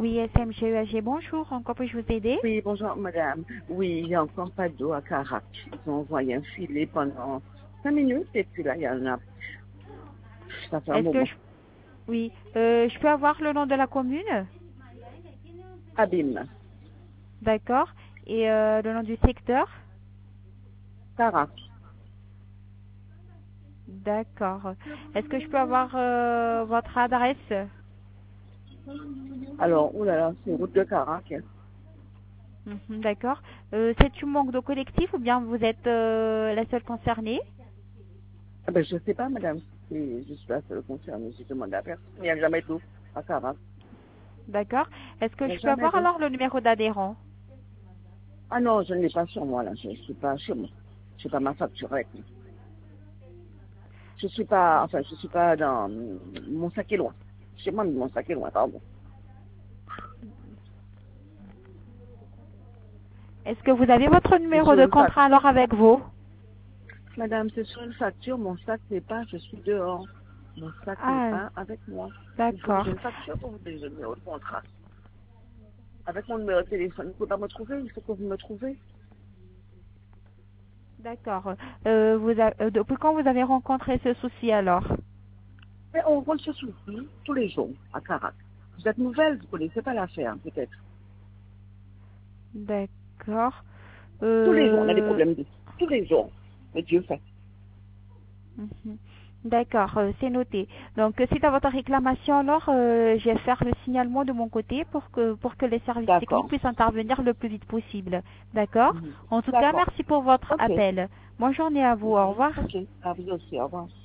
Oui, SMGEAG, bonjour. Encore puis-je vous aider? Oui, bonjour madame. Oui, il n'y a encore pas d'eau à Carac. Ils ont envoyé un filet pendant 5 minutes et puis là, il y en a. Ça fait un Est-ce que moment. je... Oui. Je peux avoir le nom de la commune? Abîme. D'accord. Et le nom du secteur? Carac. D'accord. Est-ce que je peux avoir votre adresse? Alors, oulala, c'est route de Carac. Hein. Mhm, d'accord. C'est un manque d'eau collectif ou bien vous êtes la seule concernée? Ah ben, je sais pas madame. Je suis la seule concernée. J'ai demandé à personne. Il n'y a jamais d'eau à Carac. D'accord. Est-ce que Il n'y a je peux jamais avoir d'eau. alors le numéro d'adhérent? Ah non, je ne l'ai pas sur moi là. Je ne suis pas chez moi. Je n'ai pas ma facture avec moi. Je suis pas, enfin, je suis pas dans mon sac est loin. Chez moi, mais mon sac est loin, pardon. Est-ce que vous avez votre C'est numéro sur de une contrat facture. alors avec vous? Madame, c'est sur une facture, mon sac n'est pas, je suis dehors. Mon sac n'est Ah, pas avec moi. Il faut que d'accord. j'ai une facture pour vous donner le numéro de contrat. Avec mon numéro de téléphone, vous ne pouvez pas me trouver, il faut que vous me trouvez. D'accord. Depuis quand vous avez rencontré ce souci alors? Mais on rentre ce souci tous les jours à Carac. Vous êtes nouvelle, vous ne connaissez pas l'affaire, peut-être. D'accord. Tous les jours, on a des Euh, problèmes de tous les jours. Mais Dieu fait. mhm. D'accord, c'est noté. Donc, suite à votre réclamation, alors, je vais faire le signalement de mon côté pour que les services techniques D'accord. puissent intervenir le plus vite possible. D'accord? Mhm. En tout cas, D'accord. merci pour votre Ok. appel. Bonne journée à vous. Au revoir. Ok. À vous aussi. Au revoir.